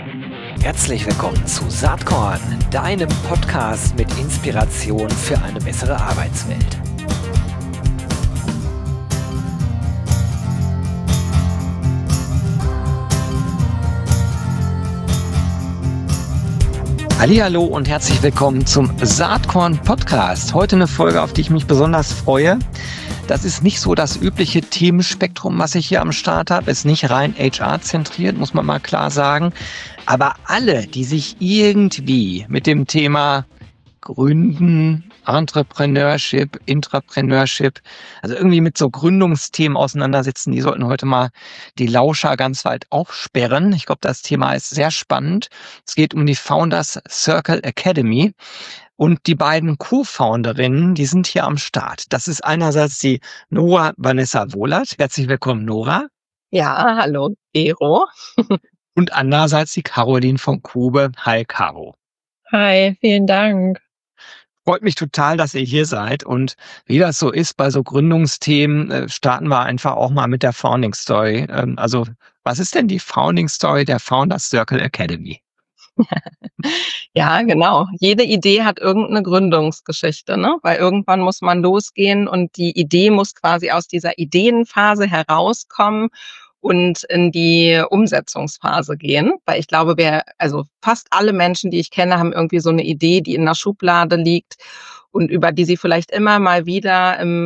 Herzlich willkommen zu Saatkorn, deinem Podcast mit Inspiration für eine bessere Arbeitswelt. Hallihallo und herzlich willkommen zum Saatkorn Podcast. Heute eine Folge, auf die ich mich besonders freue. Das ist nicht so das übliche Themenspektrum, was ich hier am Start habe. Ist nicht rein HR-zentriert, muss man mal klar sagen. Aber alle, die sich irgendwie mit dem Thema Gründen, Entrepreneurship, Intrapreneurship, also irgendwie mit so Gründungsthemen auseinandersetzen, die sollten heute mal die Lauscher ganz weit aufsperren. Ich glaube, das Thema ist sehr spannend. Es geht um die Founders Circle Academy. Und die beiden Co-Founderinnen, die sind hier am Start. Das ist einerseits die Nora Vanessa Wohlert. Herzlich willkommen, Nora. Ja, hallo, Ero. Und andererseits die Caroline von Kube. Hi, Caro. Hi, vielen Dank. Freut mich total, dass ihr hier seid. Und wie das so ist bei so Gründungsthemen, starten wir einfach auch mal mit der Founding Story. Also, was ist denn die Founding Story der Founders Circle Academy? Ja, genau. Jede Idee hat irgendeine Gründungsgeschichte, ne? Weil irgendwann muss man losgehen und die Idee muss quasi aus dieser Ideenphase herauskommen und in die Umsetzungsphase gehen. Weil ich glaube, also fast alle Menschen, die ich kenne, haben irgendwie so eine Idee, die in der Schublade liegt und über die sie vielleicht immer mal wieder im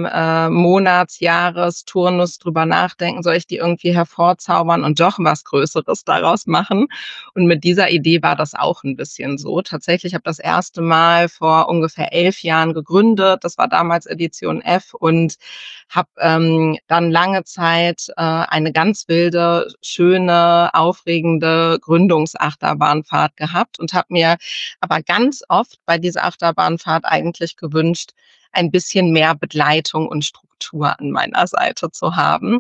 Monats-Jahres-Turnus drüber nachdenken, soll ich die irgendwie hervorzaubern und doch was Größeres daraus machen? Und mit dieser Idee war das auch ein bisschen so. Tatsächlich habe ich das erste Mal vor ungefähr 11 Jahren gegründet. Das war damals Edition F und habe dann lange Zeit eine ganz wilde, schöne, aufregende Gründungsachterbahnfahrt gehabt und habe mir aber ganz oft bei dieser Achterbahnfahrt eigentlich gewünscht, ein bisschen mehr Begleitung und Struktur an meiner Seite zu haben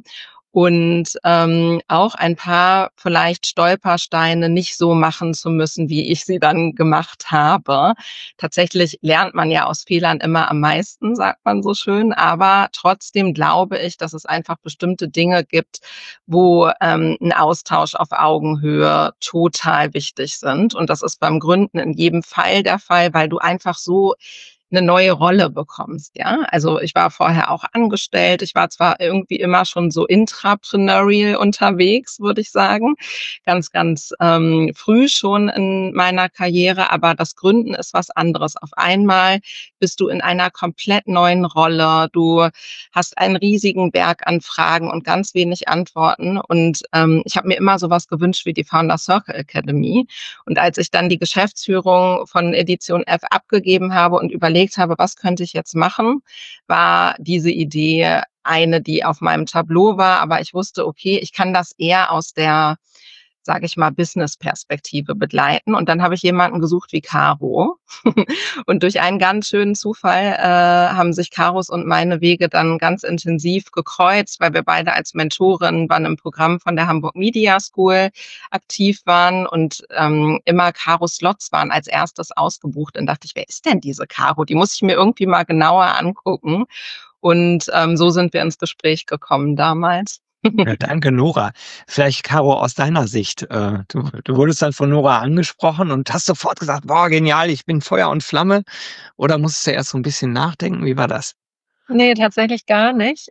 und auch ein paar vielleicht Stolpersteine nicht so machen zu müssen, wie ich sie dann gemacht habe. Tatsächlich lernt man ja aus Fehlern immer am meisten, sagt man so schön, aber trotzdem glaube ich, dass es einfach bestimmte Dinge gibt, wo ein Austausch auf Augenhöhe total wichtig sind. Und das ist beim Gründen in jedem Fall der Fall, weil du einfach so eine neue Rolle bekommst, ja. Also ich war vorher auch angestellt. Ich war zwar irgendwie immer schon so intrapreneurial unterwegs, würde ich sagen, ganz früh schon in meiner Karriere, aber das Gründen ist was anderes. Auf einmal bist du in einer komplett neuen Rolle. Du hast einen riesigen Berg an Fragen und ganz wenig Antworten. Und ich habe mir immer sowas gewünscht wie die Founder Circle Academy. Und als ich dann die Geschäftsführung von Edition F abgegeben habe und überlegt habe, was könnte ich jetzt machen, war diese Idee eine, die auf meinem Tableau war. Aber ich wusste, okay, ich kann das eher aus der, sage ich mal, Business-Perspektive begleiten. Und dann habe ich jemanden gesucht wie Caro. Und durch einen ganz schönen Zufall haben sich Caros und meine Wege dann ganz intensiv gekreuzt, weil wir beide als Mentorin bei einem Programm von der Hamburg Media School aktiv waren und immer Caros Slots waren als erstes ausgebucht. Dann dachte ich, wer ist denn diese Caro? Die muss ich mir irgendwie mal genauer angucken. Und so sind wir ins Gespräch gekommen damals. Ja, danke, Nora. Vielleicht, Caro, aus deiner Sicht. Du wurdest dann von Nora angesprochen und hast sofort gesagt, boah, genial, ich bin Feuer und Flamme. Oder musstest du erst so ein bisschen nachdenken? Wie war das? Nee, tatsächlich gar nicht,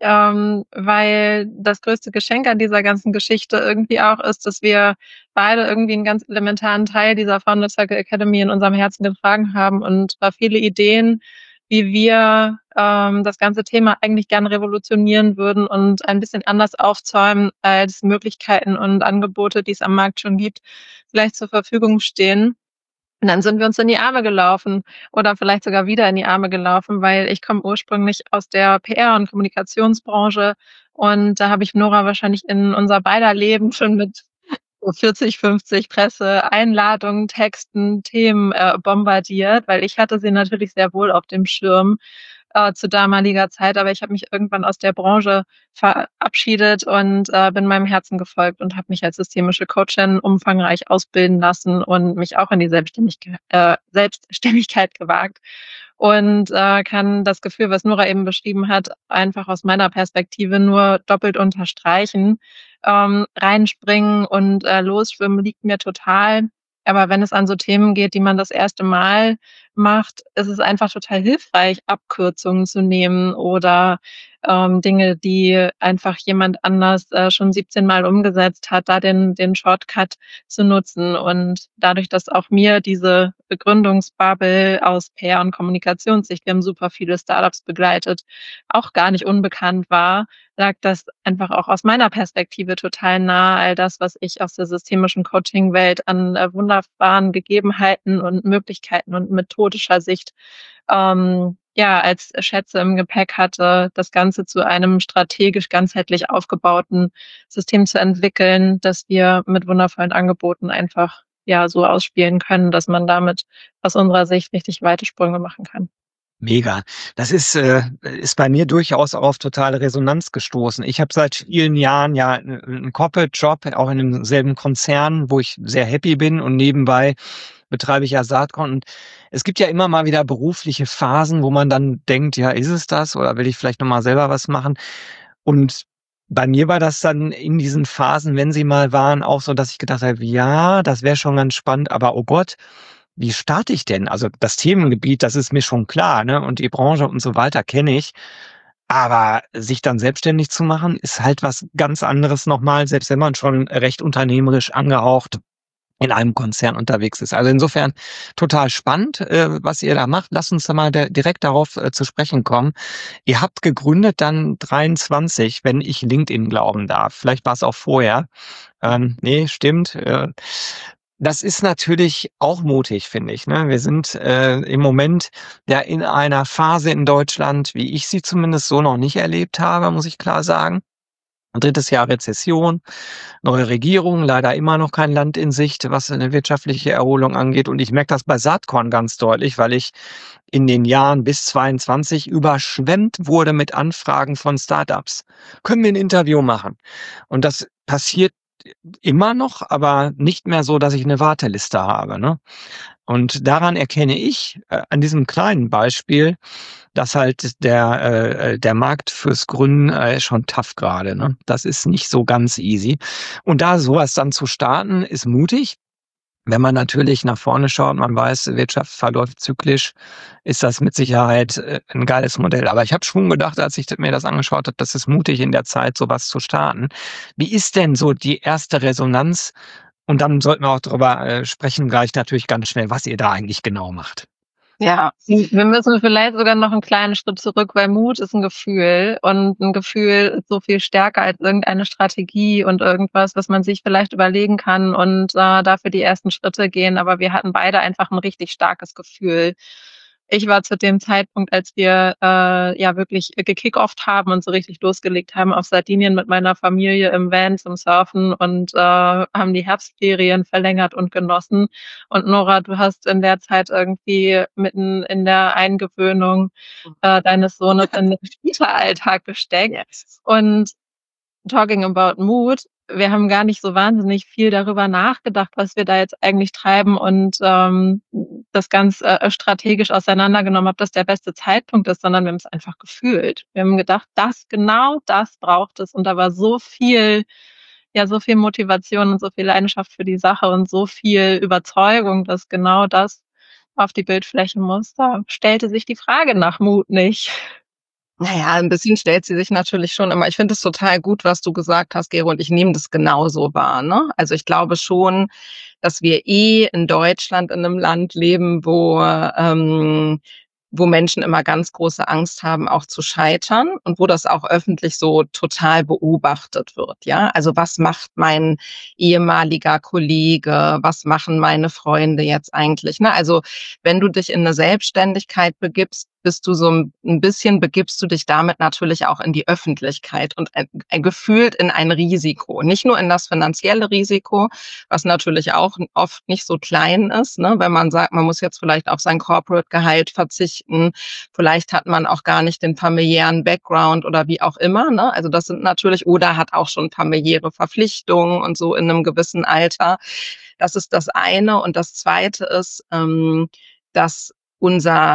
weil das größte Geschenk an dieser ganzen Geschichte irgendwie auch ist, dass wir beide irgendwie einen ganz elementaren Teil dieser Founder Circle Academy in unserem Herzen getragen haben und viele Ideen, wie wir das ganze Thema eigentlich gerne revolutionieren würden und ein bisschen anders aufzäumen, als Möglichkeiten und Angebote, die es am Markt schon gibt, vielleicht zur Verfügung stehen. Und dann sind wir uns in die Arme gelaufen oder vielleicht sogar wieder in die Arme gelaufen, weil ich komme ursprünglich aus der PR- und Kommunikationsbranche und da habe ich Nora wahrscheinlich in unser beider Leben schon mit so 40, 50 Presseeinladungen, Texten, Themen bombardiert, weil ich hatte sie natürlich sehr wohl auf dem Schirm zu damaliger Zeit, aber ich habe mich irgendwann aus der Branche verabschiedet und bin meinem Herzen gefolgt und habe mich als systemische Coachin umfangreich ausbilden lassen und mich auch in die Selbstständigkeit gewagt. und kann das Gefühl, was Nora eben beschrieben hat, einfach aus meiner Perspektive nur doppelt unterstreichen. Reinspringen und losschwimmen liegt mir total. Aber wenn es an so Themen geht, die man das erste Mal macht, ist es einfach total hilfreich, Abkürzungen zu nehmen oder Dinge, die einfach jemand anders schon 17 Mal umgesetzt hat, da den Shortcut zu nutzen. Und dadurch, dass auch mir diese Begründungsbubble aus PR- und Kommunikationssicht, wir haben super viele Startups begleitet, auch gar nicht unbekannt war, lag das einfach auch aus meiner Perspektive total nah, all das, was ich aus der systemischen Coaching-Welt an wunderbaren Gegebenheiten und Möglichkeiten und methodischer Sicht als Schätze im Gepäck hatte, das Ganze zu einem strategisch ganzheitlich aufgebauten System zu entwickeln, dass wir mit wundervollen Angeboten einfach so ausspielen können, dass man damit aus unserer Sicht richtig weite Sprünge machen kann. Mega. Das ist bei mir durchaus auch auf totale Resonanz gestoßen. Ich habe seit vielen Jahren ja einen Corporate-Job, auch in demselben Konzern, wo ich sehr happy bin, und nebenbei betreibe ich ja Saatkorn. Und es gibt ja immer mal wieder berufliche Phasen, wo man dann denkt, ja, ist es das, oder will ich vielleicht noch mal selber was machen? Und bei mir war das dann in diesen Phasen, wenn sie mal waren, auch so, dass ich gedacht habe, ja, das wäre schon ganz spannend, aber oh Gott, wie starte ich denn? Also das Themengebiet, das ist mir schon klar, ne? Und die Branche und so weiter kenne ich. Aber sich dann selbstständig zu machen, ist halt was ganz anderes nochmal, selbst wenn man schon recht unternehmerisch angehaucht in einem Konzern unterwegs ist. Also insofern total spannend, was ihr da macht. Lasst uns da mal direkt darauf zu sprechen kommen. Ihr habt gegründet dann 23, wenn ich LinkedIn glauben darf. Vielleicht war es auch vorher. Nee, stimmt. Das ist natürlich auch mutig, finde ich, ne? Wir sind im Moment ja in einer Phase in Deutschland, wie ich sie zumindest so noch nicht erlebt habe, muss ich klar sagen. 3. Jahr Rezession, neue Regierung, leider immer noch kein Land in Sicht, was eine wirtschaftliche Erholung angeht. Und ich merke das bei Saatkorn ganz deutlich, weil ich in den Jahren bis 22 überschwemmt wurde mit Anfragen von Startups. Können wir ein Interview machen? Und das passiert immer noch, aber nicht mehr so, dass ich eine Warteliste habe, ne? Und daran erkenne ich, an diesem kleinen Beispiel, dass halt der Markt fürs Gründen schon tough gerade, ne? Das ist nicht so ganz easy. Und da sowas dann zu starten, ist mutig. Wenn man natürlich nach vorne schaut, man weiß, Wirtschaft verläuft zyklisch, ist das mit Sicherheit ein geiles Modell. Aber ich habe schon gedacht, als ich mir das angeschaut habe, das ist mutig in der Zeit, sowas zu starten. Wie ist denn so die erste Resonanz? Und dann sollten wir auch darüber sprechen, gleich natürlich ganz schnell, was ihr da eigentlich genau macht. Ja, wir müssen vielleicht sogar noch einen kleinen Schritt zurück, weil Mut ist ein Gefühl und ein Gefühl ist so viel stärker als irgendeine Strategie und irgendwas, was man sich vielleicht überlegen kann und dafür die ersten Schritte gehen. Aber wir hatten beide einfach ein richtig starkes Gefühl. Ich war zu dem Zeitpunkt, als wir wirklich gekickt-offt haben und so richtig losgelegt haben auf Sardinien mit meiner Familie im Van zum Surfen und haben die Herbstferien verlängert und genossen. Und Nora, du hast in der Zeit irgendwie mitten in der Eingewöhnung deines Sohnes in den Kita-Alltag gesteckt. Yes. Und talking about Mut, wir haben gar nicht so wahnsinnig viel darüber nachgedacht, was wir da jetzt eigentlich treiben und das ganz strategisch auseinandergenommen, ob das der beste Zeitpunkt ist, sondern wir haben es einfach gefühlt. Wir haben gedacht, genau das braucht es. Und da war so viel Motivation und so viel Leidenschaft für die Sache und so viel Überzeugung, dass genau das auf die Bildfläche muss. Da stellte sich die Frage nach Mut nicht. Naja, ein bisschen stellt sie sich natürlich schon immer. Ich finde es total gut, was du gesagt hast, Gero, und ich nehme das genauso wahr, ne? Also ich glaube schon, dass wir in Deutschland in einem Land leben, wo Menschen immer ganz große Angst haben, auch zu scheitern und wo das auch öffentlich so total beobachtet wird, ja? Also was macht mein ehemaliger Kollege? Was machen meine Freunde jetzt eigentlich, ne? Also wenn du dich in eine Selbstständigkeit begibst, begibst du dich damit natürlich auch in die Öffentlichkeit und gefühlt in ein Risiko. Nicht nur in das finanzielle Risiko, was natürlich auch oft nicht so klein ist, ne? Wenn man sagt, man muss jetzt vielleicht auf sein Corporate-Gehalt verzichten, vielleicht hat man auch gar nicht den familiären Background oder wie auch immer, ne? Also das sind natürlich, oder hat auch schon familiäre Verpflichtungen und so in einem gewissen Alter. Das ist das eine. Und das zweite ist, dass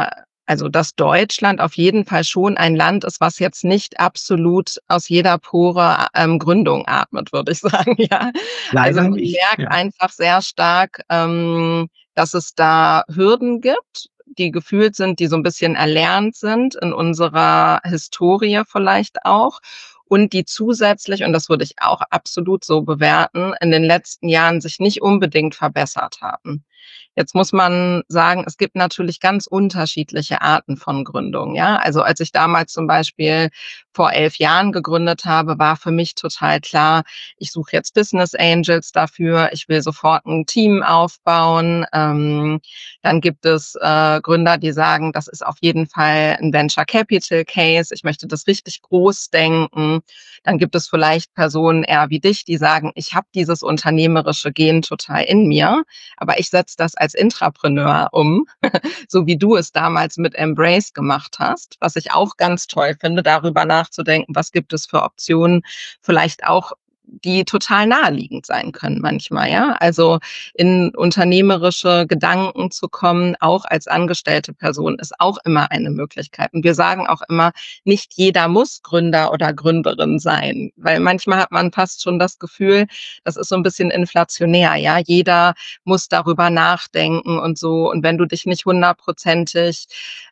Also, dass Deutschland auf jeden Fall schon ein Land ist, was jetzt nicht absolut aus jeder Pore, Gründung atmet, würde ich sagen, ja. Also, Leider man nicht, merkt ja. einfach sehr stark, dass es da Hürden gibt, die gefühlt sind, die so 'n bisschen erlernt sind in unserer Historie vielleicht auch und die zusätzlich, und das würde ich auch absolut so bewerten, in den letzten Jahren sich nicht unbedingt verbessert haben. Jetzt muss man sagen, es gibt natürlich ganz unterschiedliche Arten von Gründung, ja? Also, als ich damals zum Beispiel vor 11 Jahren gegründet habe, war für mich total klar, ich suche jetzt Business Angels dafür, ich will sofort 'n Team aufbauen. Dann gibt es, Gründer, die sagen, das ist auf jeden Fall 'n Venture Capital Case, ich möchte das richtig groß denken. Dann gibt es vielleicht Personen eher wie dich, die sagen: „Ich habe dieses unternehmerische Gen total in mir, aber ich setze das als Intrapreneur um, so wie du es damals mit Embrace gemacht hast, was ich auch ganz toll finde, darüber nachzudenken, was gibt es für Optionen, vielleicht auch, die total naheliegend sein können manchmal, ja? Also, in unternehmerische Gedanken zu kommen, auch als angestellte Person, ist auch immer eine Möglichkeit. Und wir sagen auch immer, nicht jeder muss Gründer oder Gründerin sein, weil manchmal hat man fast schon das Gefühl, das ist so ein bisschen inflationär, ja? Jeder muss darüber nachdenken und so. Und wenn du dich nicht hundertprozentig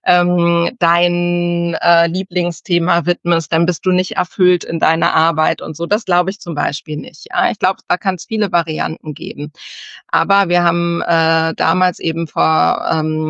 dein Lieblingsthema widmest, dann bist du nicht erfüllt in deiner Arbeit und so. Das glaube ich zum Beispiel nicht. Ja, ich glaube, da kann es viele Varianten geben. Aber wir haben damals eben vor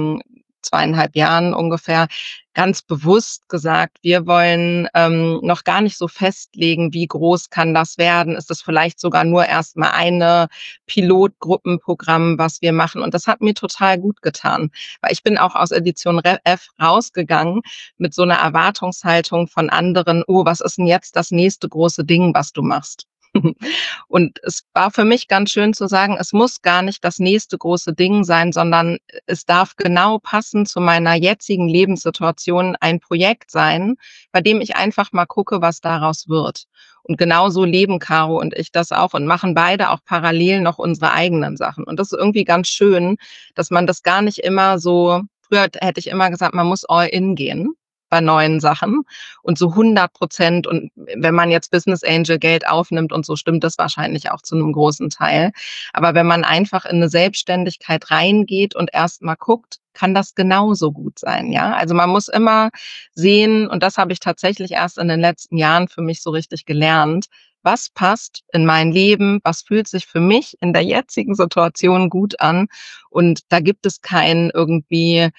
2,5 Jahren ungefähr ganz bewusst gesagt, wir wollen noch gar nicht so festlegen, wie groß kann das werden. Ist das vielleicht sogar nur erstmal eine Pilotgruppenprogramm, was wir machen? Und das hat mir total gut getan, weil ich bin auch aus Edition F rausgegangen mit so einer Erwartungshaltung von anderen: „Oh, was ist denn jetzt das nächste große Ding, was du machst?“ Und es war für mich ganz schön zu sagen, es muss gar nicht das nächste große Ding sein, sondern es darf genau passend zu meiner jetzigen Lebenssituation ein Projekt sein, bei dem ich einfach mal gucke, was daraus wird. Und genauso leben Caro und ich das auch und machen beide auch parallel noch unsere eigenen Sachen. Und das ist irgendwie ganz schön, dass man das gar nicht immer so, früher hätte ich immer gesagt, man muss all in gehen bei neuen Sachen und so 100%. Und wenn man jetzt Business Angel Geld aufnimmt und so, stimmt das wahrscheinlich auch zu einem großen Teil. Aber wenn man einfach in eine Selbstständigkeit reingeht und erst mal guckt, kann das genauso gut sein, ja? Also, man muss immer sehen, und das habe ich tatsächlich erst in den letzten Jahren für mich so richtig gelernt: Was passt in mein Leben? Was fühlt sich für mich in der jetzigen Situation gut an? Und da gibt es kein irgendwie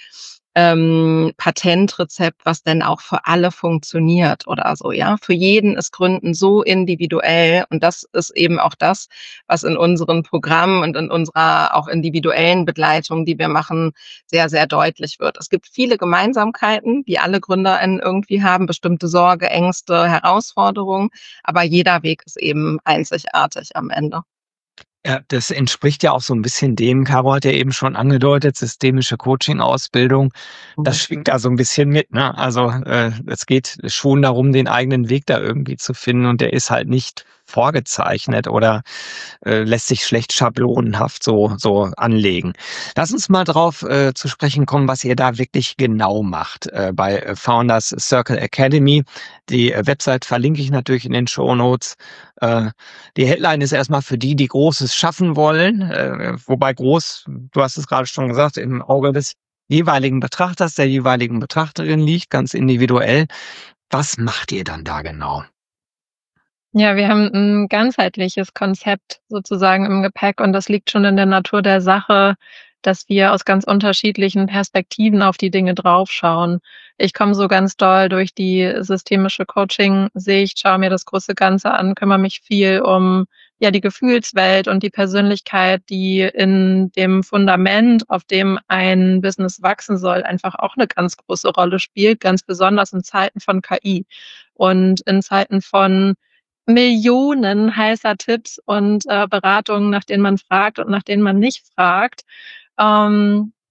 Patentrezept, was denn auch für alle funktioniert oder so, ja? Für jeden ist Gründen so individuell, und das ist eben auch das, was in unseren Programmen und in unserer auch individuellen Begleitung, die wir machen, sehr, sehr deutlich wird. Es gibt viele Gemeinsamkeiten, die alle GründerInnen irgendwie haben, bestimmte Sorge, Ängste, Herausforderungen, aber jeder Weg ist eben einzigartig am Ende. Ja, das entspricht ja auch so ein bisschen dem, Caro hat ja eben schon angedeutet, systemische Coaching-Ausbildung, das Mhm. schwingt da so ein bisschen mit, ne? Also, es geht schon darum, den eigenen Weg da irgendwie zu finden und der ist halt nicht vorgezeichnet oder, lässt sich schlecht schablonenhaft so anlegen. Lass uns mal drauf, zu sprechen kommen, was ihr da wirklich genau macht, bei, Founders Circle Academy. Die, Website verlinke ich natürlich in den Shownotes. Äh, Die Headline ist erstmal für die, die Großes schaffen wollen, wobei groß, du hast es gerade schon gesagt, im Auge des jeweiligen Betrachters, der jeweiligen Betrachterin liegt, ganz individuell. Was macht ihr dann da genau? Ja, wir haben 'n ganzheitliches Konzept sozusagen im Gepäck und das liegt schon in der Natur der Sache, dass wir aus ganz unterschiedlichen Perspektiven auf die Dinge draufschauen. Ich komme so ganz doll durch die systemische Coaching-Sicht, schaue mir das große Ganze an, kümmere mich viel um, ja, die Gefühlswelt und die Persönlichkeit, die in dem Fundament, auf dem ein Business wachsen soll, einfach auch 'ne ganz große Rolle spielt, ganz besonders in Zeiten von KI und in Zeiten von Millionen heißer Tipps und, Beratungen, nach denen man fragt und nach denen man nicht fragt.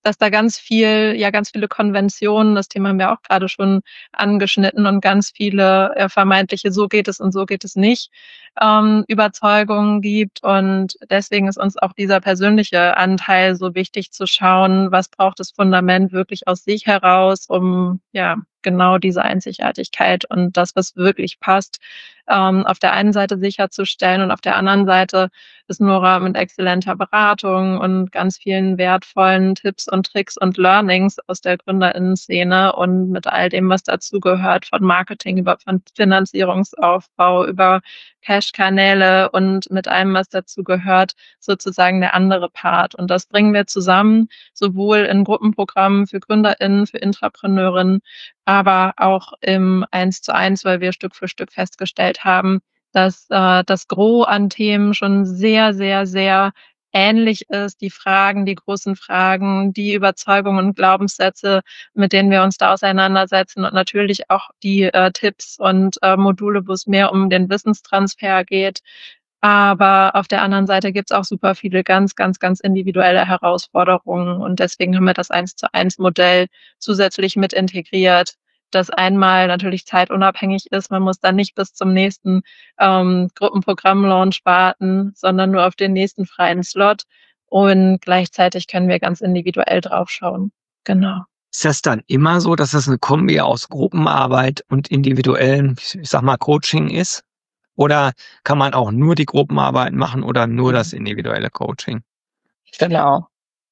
dass da ganz viele Konventionen, das Thema haben wir auch gerade schon angeschnitten, und ganz viele vermeintliche so geht es und so geht es nicht Überzeugungen gibt. Und deswegen ist uns auch dieser persönliche Anteil so wichtig, zu schauen, was braucht das Fundament wirklich aus sich heraus, um genau diese Einzigartigkeit und das, was wirklich passt, auf der einen Seite sicherzustellen, und auf der anderen Seite ist Nora mit exzellenter Beratung und ganz vielen wertvollen Tipps und Tricks und Learnings aus der GründerInnen-Szene und mit all dem, was dazugehört, von Marketing über Finanzierungsaufbau, über Cash-Kanäle und mit allem, was dazugehört, sozusagen der andere Part. Und das bringen wir zusammen, sowohl in Gruppenprogrammen für GründerInnen, für Intrapreneurinnen, aber auch im 1:1, weil wir Stück für Stück festgestellt haben, dass das Gros an Themen schon sehr, sehr, sehr ähnlich ist. Die Fragen, die großen Fragen, die Überzeugungen und Glaubenssätze, mit denen wir uns da auseinandersetzen, und natürlich auch die Tipps und Module, wo es mehr um den Wissenstransfer geht. Aber auf der anderen Seite gibt's auch super viele ganz, ganz, ganz individuelle Herausforderungen. Und deswegen haben wir das 1:1 Modell zusätzlich mit integriert, das einmal natürlich zeitunabhängig ist. Man muss dann nicht bis zum nächsten Gruppenprogramm-Launch warten, sondern nur auf den nächsten freien Slot. Und gleichzeitig können wir ganz individuell draufschauen. Genau. Ist das dann immer so, dass das eine Kombi aus Gruppenarbeit und individuellem, ich sag mal, Coaching ist? Oder kann man auch nur die Gruppenarbeit machen oder nur das individuelle Coaching? Genau.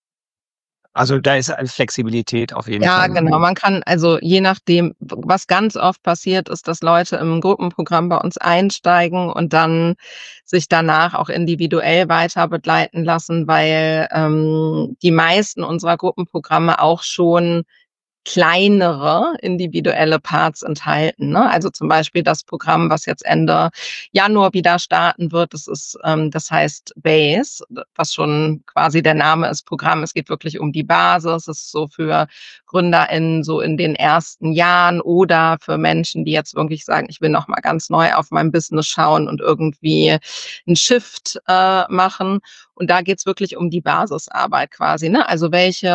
Also da ist Flexibilität auf jeden Ja, Fall. genau. Man kann, also je nachdem, was ganz oft passiert, ist, dass Leute im Gruppenprogramm bei uns einsteigen und dann sich danach auch individuell weiter begleiten lassen, weil die meisten unserer Gruppenprogramme auch schon kleinere individuelle Parts enthalten, ne? Also zum Beispiel das Programm, was jetzt Ende Januar wieder starten wird, das heißt Base, was schon quasi der Name ist Programm. Es geht wirklich um die Basis. Es ist so für GründerInnen so in den ersten Jahren oder für Menschen, die jetzt wirklich sagen, ich will noch mal ganz neu auf mein Business schauen und irgendwie einen Shift machen. Und da geht's wirklich um die Basisarbeit quasi, ne? Also welche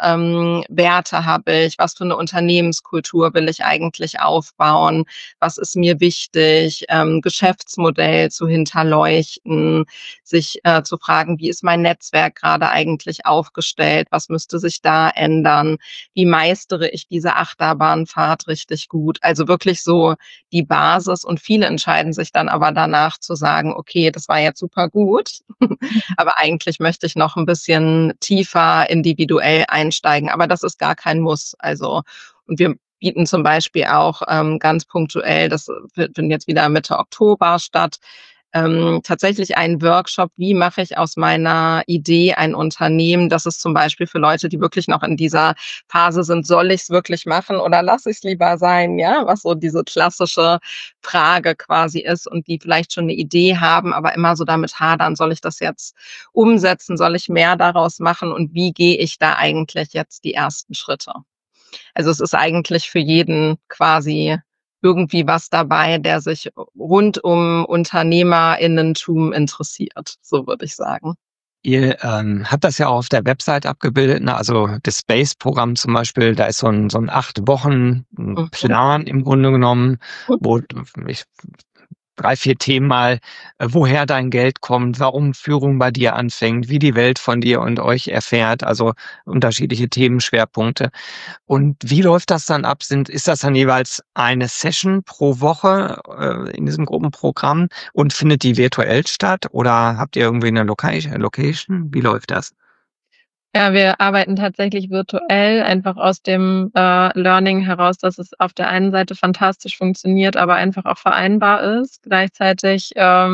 Werte habe ich? Was für eine Unternehmenskultur will ich eigentlich aufbauen? Was ist mir wichtig? Geschäftsmodell zu hinterleuchten, sich zu fragen, wie ist mein Netzwerk gerade eigentlich aufgestellt? Was müsste sich da ändern? Wie meistere ich diese Achterbahnfahrt richtig gut? Also wirklich so die Basis. Und viele entscheiden sich dann aber danach zu sagen, okay, das war jetzt super gut, aber eigentlich möchte ich noch ein bisschen tiefer individuell einsteigen. Aber das ist gar kein Muss. Also, und wir bieten zum Beispiel auch ganz punktuell, das findet jetzt wieder Mitte Oktober statt, tatsächlich einen Workshop, wie mache ich aus meiner Idee ein Unternehmen. Das ist zum Beispiel für Leute, die wirklich noch in dieser Phase sind, soll ich es wirklich machen oder lasse ich es lieber sein, ja, was so diese klassische Frage quasi ist, und die vielleicht schon eine Idee haben, aber immer so damit hadern, soll ich das jetzt umsetzen, soll ich mehr daraus machen und wie gehe ich da eigentlich jetzt die ersten Schritte? Also es ist eigentlich für jeden quasi irgendwie was dabei, der sich rund um UnternehmerInnentum interessiert, so würde ich sagen. Ihr habt das ja auch auf der Website abgebildet, ne? Also das Space-Programm zum Beispiel, da ist so ein 8 Wochen-Plan im Grunde genommen, wo ich 3, 4 Themen mal, woher dein Geld kommt, warum Führung bei dir anfängt, wie die Welt von dir und euch erfährt, also unterschiedliche Themenschwerpunkte. Und wie läuft das dann ab? Ist das dann jeweils eine Session pro Woche in diesem Gruppenprogramm und findet die virtuell statt? Oder habt ihr irgendwie eine Location? Wie läuft das? Ja, wir arbeiten tatsächlich virtuell, einfach aus dem Learning heraus, dass es auf der einen Seite fantastisch funktioniert, aber einfach auch vereinbar ist. Gleichzeitig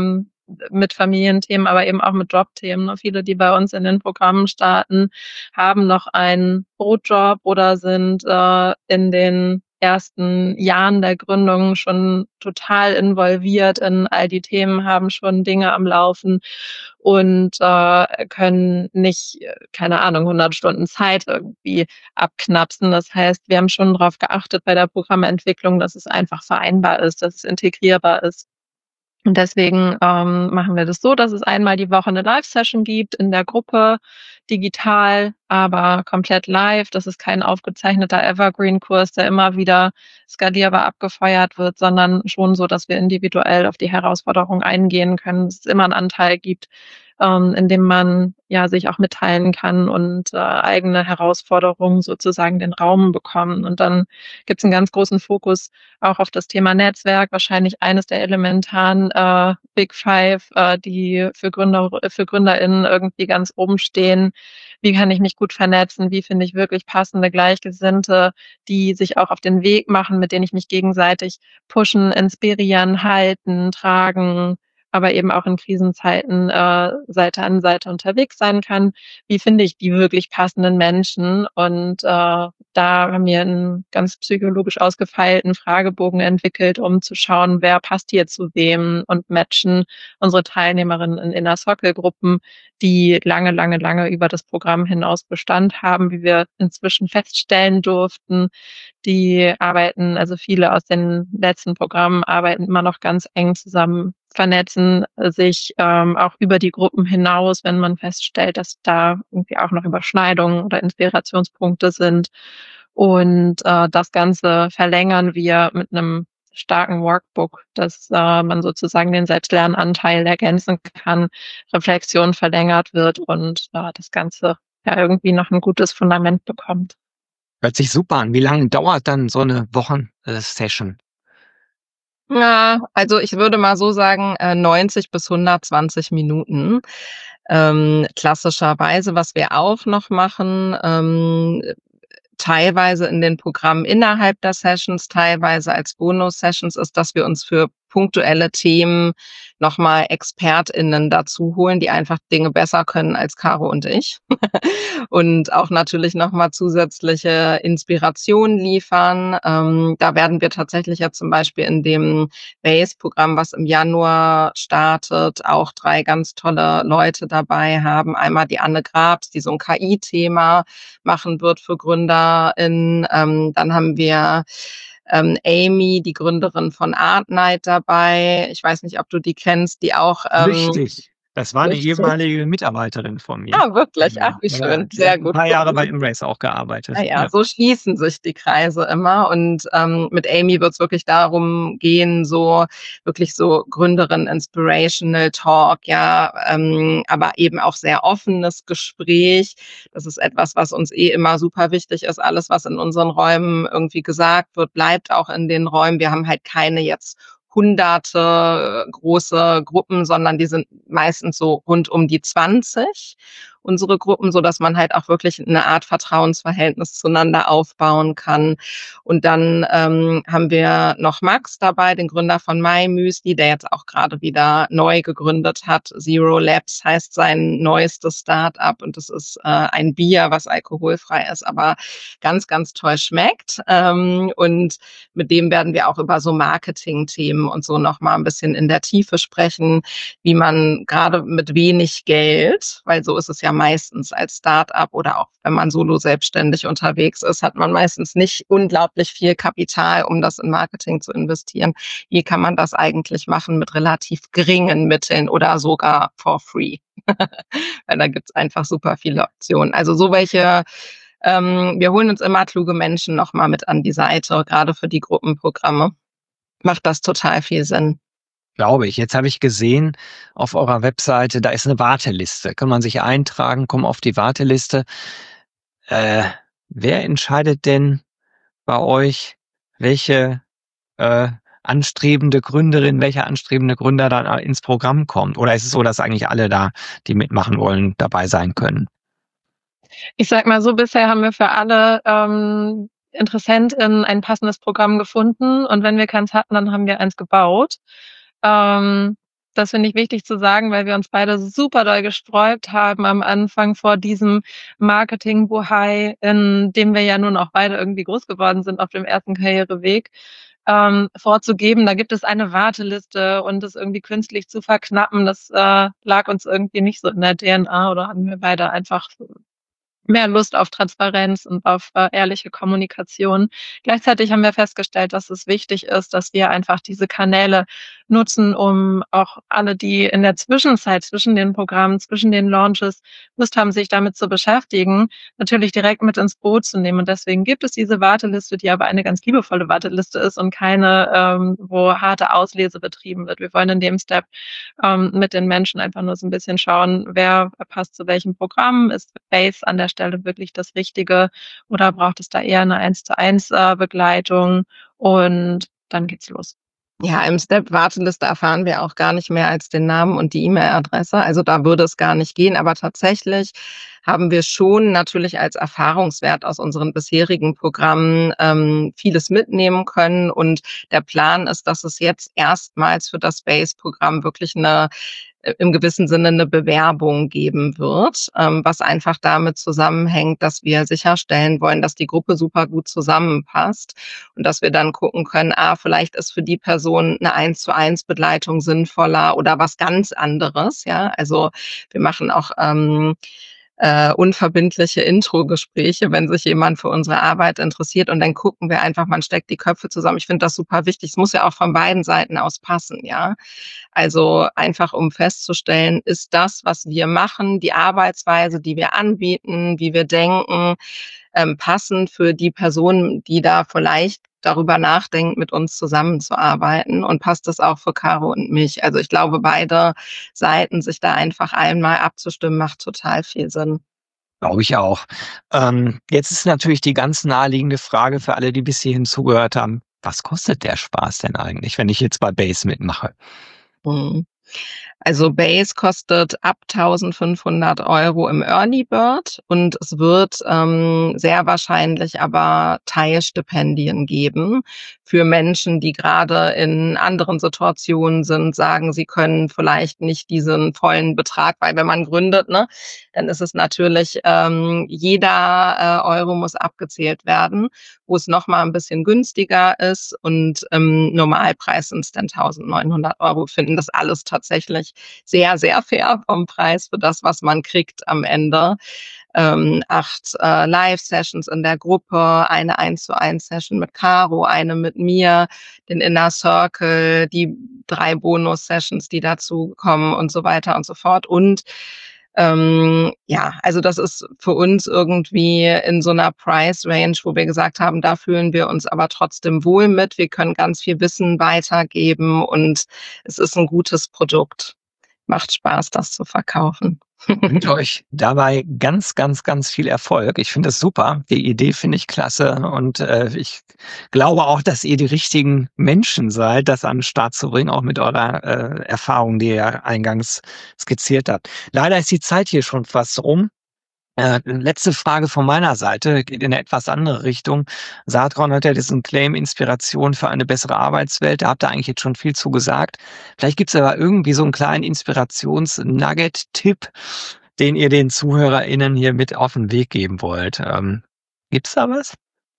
mit Familienthemen, aber eben auch mit Jobthemen. Ne? Viele, die bei uns in den Programmen starten, haben noch einen Brotjob oder sind in den ersten Jahren der Gründung schon total involviert in all die Themen, haben schon Dinge am Laufen und können nicht, keine Ahnung, 100 Stunden Zeit irgendwie abknapsen. Das heißt, wir haben schon darauf geachtet bei der Programmentwicklung, dass es einfach vereinbar ist, dass es integrierbar ist. Und deswegen machen wir das so, dass es einmal die Woche eine Live-Session gibt in der Gruppe, digital, aber komplett live. Das ist kein aufgezeichneter Evergreen-Kurs, der immer wieder skalierbar abgefeuert wird, sondern schon so, dass wir individuell auf die Herausforderung eingehen können, dass es immer einen Anteil gibt, in dem man ja sich auch mitteilen kann und eigene Herausforderungen sozusagen den Raum bekommen. Und dann gibt es einen ganz großen Fokus auch auf das Thema Netzwerk, wahrscheinlich eines der elementaren Big Five, die für GründerInnen irgendwie ganz oben stehen. Wie kann ich mich gut vernetzen? Wie finde ich wirklich passende Gleichgesinnte, die sich auch auf den Weg machen, mit denen ich mich gegenseitig pushen, inspirieren, halten, tragen, aber eben auch in Krisenzeiten Seite an Seite unterwegs sein kann. Wie finde ich die wirklich passenden Menschen? Und da haben wir einen ganz psychologisch ausgefeilten Fragebogen entwickelt, um zu schauen, wer passt hier zu wem, und matchen unsere Teilnehmerinnen in Inner Circle Gruppen, die lange, lange, lange über das Programm hinaus Bestand haben, wie wir inzwischen feststellen durften. Die arbeiten, also viele aus den letzten Programmen arbeiten immer noch ganz eng zusammen, vernetzen sich auch über die Gruppen hinaus, wenn man feststellt, dass da irgendwie auch noch Überschneidungen oder Inspirationspunkte sind. Und das Ganze verlängern wir mit einem starken Workbook, dass man sozusagen den Selbstlernanteil ergänzen kann, Reflexion verlängert wird und das Ganze ja irgendwie noch ein gutes Fundament bekommt. Hört sich super an. Wie lange dauert dann so eine Wochensession? Ja, also ich würde mal so sagen, 90 bis 120 Minuten. Klassischerweise, was wir auch noch machen, teilweise in den Programmen innerhalb der Sessions, teilweise als Bonus-Sessions, ist, dass wir uns für punktuelle Themen nochmal ExpertInnen dazu holen, die einfach Dinge besser können als Caro und ich. Und auch natürlich nochmal zusätzliche Inspirationen liefern. Da werden wir tatsächlich ja zum Beispiel in dem Base-Programm, was im Januar startet, auch 3 ganz tolle Leute dabei haben. Einmal die Anne Grabs, die so ein KI-Thema machen wird für GründerInnen. Dann haben wir Amy, die Gründerin von Artnight, dabei. Ich weiß nicht, ob du die kennst, die auch Richtig. Das war eine richtig. ehemalige Mitarbeiterin von mir. Ah, wirklich? Ach, wie Ja, schön. die Sehr hat gut. ein paar Jahre bei Embrace auch gearbeitet. Ja, so schließen sich die Kreise immer. Und mit Amy wird es wirklich darum gehen, so wirklich so Gründerin Inspirational Talk, ja, aber eben auch sehr offenes Gespräch. Das ist etwas, was uns immer super wichtig ist. Alles, was in unseren Räumen irgendwie gesagt wird, bleibt auch in den Räumen. Wir haben halt keine jetzt hunderte große Gruppen, sondern die sind meistens so rund um die 20, unsere Gruppen, so dass man halt auch wirklich eine Art Vertrauensverhältnis zueinander aufbauen kann. Und dann haben wir noch Max dabei, den Gründer von MyMüsli, der jetzt auch gerade wieder neu gegründet hat. Zero Labs heißt sein neuestes Startup, und das ist ein Bier, was alkoholfrei ist, aber ganz, ganz toll schmeckt. Und mit dem werden wir auch über so Marketing-Themen und so noch mal ein bisschen in der Tiefe sprechen, wie man gerade mit wenig Geld, weil so ist es ja meistens als Start-up oder auch wenn man solo selbstständig unterwegs ist, hat man meistens nicht unglaublich viel Kapital, um das in Marketing zu investieren. Wie kann man das eigentlich machen mit relativ geringen Mitteln oder sogar for free? Weil da gibt's einfach super viele Optionen. Also so welche wir holen uns immer kluge Menschen nochmal mit an die Seite, gerade für die Gruppenprogramme. Macht das total viel Sinn. Glaube ich. Jetzt habe ich gesehen auf eurer Webseite, da ist eine Warteliste. Kann man sich eintragen, kommen auf die Warteliste. Wer entscheidet denn bei euch, welche anstrebende Gründerin, welcher anstrebende Gründer dann ins Programm kommt? Oder ist es so, dass eigentlich alle da, die mitmachen wollen, dabei sein können? Ich sag mal so, bisher haben wir für alle InteressentInnen ein passendes Programm gefunden, und wenn wir keins hatten, dann haben wir eins gebaut. Das finde ich wichtig zu sagen, weil wir uns beide super doll gesträubt haben am Anfang vor diesem Marketing-Bohai, in dem wir ja nun auch beide irgendwie groß geworden sind auf dem ersten Karriereweg, vorzugeben, da gibt es eine Warteliste, und das irgendwie künstlich zu verknappen, das lag uns irgendwie nicht so in der DNA, oder hatten wir beide einfach mehr Lust auf Transparenz und auf ehrliche Kommunikation. Gleichzeitig haben wir festgestellt, dass es wichtig ist, dass wir einfach diese Kanäle nutzen, um auch alle, die in der Zwischenzeit zwischen den Programmen, zwischen den Launches Lust haben, sich damit zu beschäftigen, natürlich direkt mit ins Boot zu nehmen. Und deswegen gibt es diese Warteliste, die aber eine ganz liebevolle Warteliste ist und keine, wo harte Auslese betrieben wird. Wir wollen in dem Step mit den Menschen einfach nur so ein bisschen schauen, wer passt zu welchem Programm, ist Base an der Stelle wirklich das Richtige oder braucht es da eher eine 1:1 Begleitung, und dann geht's los. Ja, im Step Warteliste erfahren wir auch gar nicht mehr als den Namen und die E-Mail-Adresse. Also da würde es gar nicht gehen. Aber tatsächlich haben wir schon natürlich als Erfahrungswert aus unseren bisherigen Programmen vieles mitnehmen können. Und der Plan ist, dass es jetzt erstmals für das Base-Programm wirklich im gewissen Sinne eine Bewerbung geben wird, was einfach damit zusammenhängt, dass wir sicherstellen wollen, dass die Gruppe super gut zusammenpasst und dass wir dann gucken können, vielleicht ist für die Person eine 1:1 Begleitung sinnvoller oder was ganz anderes, ja. Also wir machen auch unverbindliche Intro-Gespräche, wenn sich jemand für unsere Arbeit interessiert, und dann gucken wir einfach, man steckt die Köpfe zusammen. Ich finde das super wichtig. Es muss ja auch von beiden Seiten aus passen, ja. Also einfach, um festzustellen, ist das, was wir machen, die Arbeitsweise, die wir anbieten, wie wir denken, passend für die Person, die da vielleicht darüber nachdenkt, mit uns zusammenzuarbeiten, und passt das auch für Caro und mich. Also ich glaube, beide Seiten, sich da einfach einmal abzustimmen, macht total viel Sinn. Glaube ich auch. Jetzt ist natürlich die ganz naheliegende Frage für alle, die bis hierhin zugehört haben: Was kostet der Spaß denn eigentlich, wenn ich jetzt bei Base mitmache? Mhm. Also Base kostet ab 1.500 € im Early Bird, und es wird sehr wahrscheinlich aber Teilstipendien geben für Menschen, die gerade in anderen Situationen sind, sagen, sie können vielleicht nicht diesen vollen Betrag, weil wenn man gründet, ne, dann ist es natürlich, jeder Euro muss abgezählt werden, wo es nochmal ein bisschen günstiger ist, und im Normalpreis sind es dann 1.900 €. Finden das alles tatsächlich sehr, sehr fair vom Preis für das, was man kriegt am Ende. 8 Live-Sessions in der Gruppe, eine 1:1 Session mit Caro, eine mit mir, den Inner Circle, die 3 Bonus-Sessions, die dazu kommen und so weiter und so fort. Und ja, also das ist für uns irgendwie in so einer Price Range, wo wir gesagt haben, da fühlen wir uns aber trotzdem wohl mit. Wir können ganz viel Wissen weitergeben und es ist ein gutes Produkt. Macht Spaß, das zu verkaufen. Ich wünsche euch dabei ganz, ganz, ganz viel Erfolg. Ich finde es super. Die Idee finde ich klasse, und ich glaube auch, dass ihr die richtigen Menschen seid, das an den Start zu bringen, auch mit eurer Erfahrung, die ihr eingangs skizziert habt. Leider ist die Zeit hier schon fast rum. Letzte Frage von meiner Seite geht in eine etwas andere Richtung. Saatkorn hat ja diesen Claim Inspiration für eine bessere Arbeitswelt. Da habt ihr eigentlich jetzt schon viel zu gesagt. Vielleicht gibt es aber irgendwie so einen kleinen Inspirations-Nugget-Tipp, den ihr den ZuhörerInnen hier mit auf den Weg geben wollt. Gibt's da was?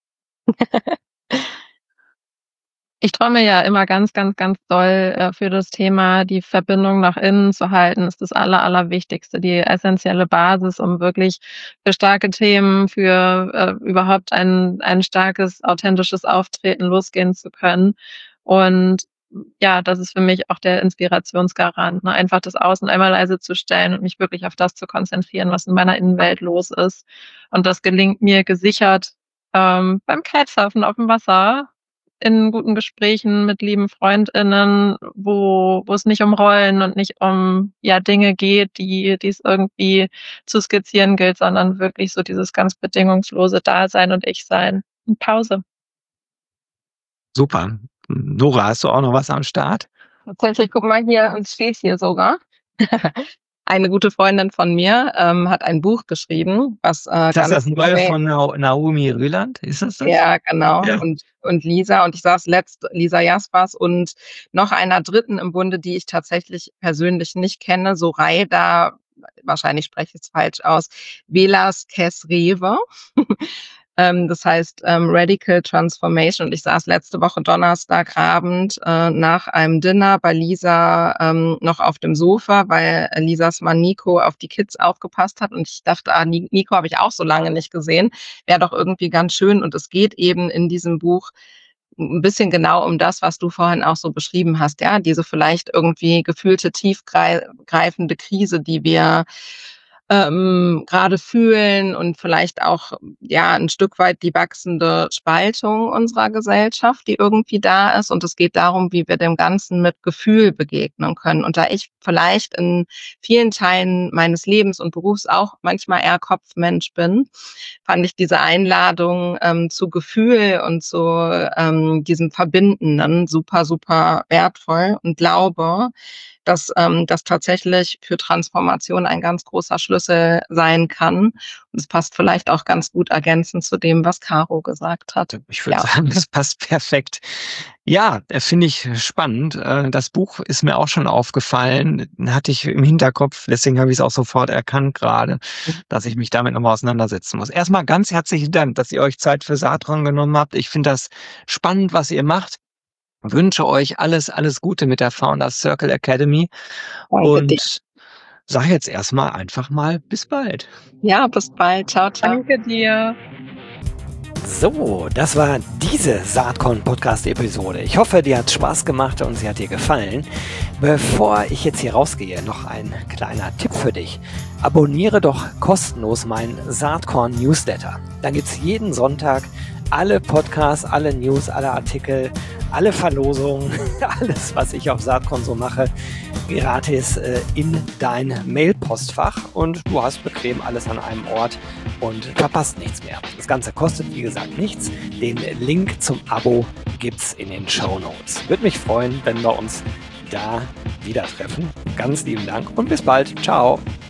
Ich träume ja immer ganz, ganz, ganz doll für das Thema, die Verbindung nach innen zu halten, ist das Allerwichtigste, die essentielle Basis, um wirklich für starke Themen, für überhaupt ein starkes, authentisches Auftreten losgehen zu können. Und ja, das ist für mich auch der Inspirationsgarant, ne? Einfach das Außen einmal leise zu stellen und mich wirklich auf das zu konzentrieren, was in meiner Innenwelt los ist. Und das gelingt mir gesichert beim Kitesurfen auf dem Wasser, in guten Gesprächen mit lieben FreundInnen, wo es nicht um Rollen und nicht um Dinge geht, die es irgendwie zu skizzieren gilt, sondern wirklich so dieses ganz bedingungslose Dasein und Ich-Sein. Und Pause. Super. Nora, hast du auch noch was am Start? Tatsächlich, guck mal hier, es steht hier sogar. Eine gute Freundin von mir hat ein Buch geschrieben, was Ist das neue von Naomi Rüland? Ist das das? Ja, genau. Ja. Und Lisa, und ich saß Lisa Jaspers und noch einer Dritten im Bunde, die ich tatsächlich persönlich nicht kenne, Zoraida, wahrscheinlich spreche ich es falsch aus, Velas Kesrewe. Das heißt Radical Transformation. Und ich saß letzte Woche Donnerstagabend nach einem Dinner bei Lisa noch auf dem Sofa, weil Lisas Mann Nico auf die Kids aufgepasst hat. Und ich dachte, Nico habe ich auch so lange nicht gesehen. Wäre doch irgendwie ganz schön. Und es geht eben in diesem Buch ein bisschen genau um das, was du vorhin auch so beschrieben hast, ja, diese vielleicht irgendwie gefühlte tiefgreifende Krise, die wir gerade fühlen und vielleicht auch ja ein Stück weit die wachsende Spaltung unserer Gesellschaft, die irgendwie da ist. Und es geht darum, wie wir dem Ganzen mit Gefühl begegnen können. Und da ich vielleicht in vielen Teilen meines Lebens und Berufs auch manchmal eher Kopfmensch bin, fand ich diese Einladung zu Gefühl und zu diesem Verbindenden super, super wertvoll und glaube, dass das tatsächlich für Transformation ein ganz großer Schlüssel sein kann. Und es passt vielleicht auch ganz gut ergänzend zu dem, was Caro gesagt hat. Ich würde sagen, das passt perfekt. Ja, finde ich spannend. Das Buch ist mir auch schon aufgefallen, hatte ich im Hinterkopf, deswegen habe ich es auch sofort erkannt gerade, dass ich mich damit nochmal auseinandersetzen muss. Erstmal ganz herzlichen Dank, dass ihr euch Zeit für Saatkorn genommen habt. Ich finde das spannend, was ihr macht. Wünsche euch alles Gute mit der Founders Circle Academy und sage jetzt erstmal einfach mal bis bald. Ja, bis bald. Ciao, ciao. Danke dir. So, das war diese Saatkorn-Podcast-Episode. Ich hoffe, dir hat Spaß gemacht und sie hat dir gefallen. Bevor ich jetzt hier rausgehe, noch ein kleiner Tipp für dich. Abonniere doch kostenlos meinen Saatkorn-Newsletter. Da gibt's jeden Sonntag alle Podcasts, alle News, alle Artikel, alle Verlosungen, alles, was ich auf Saatkorn so mache, gratis in dein Mailpostfach und du hast bequem alles an einem Ort und verpasst nichts mehr. Das Ganze kostet, wie gesagt, nichts. Den Link zum Abo gibt's in den Shownotes. Würde mich freuen, wenn wir uns da wieder treffen. Ganz lieben Dank und bis bald. Ciao.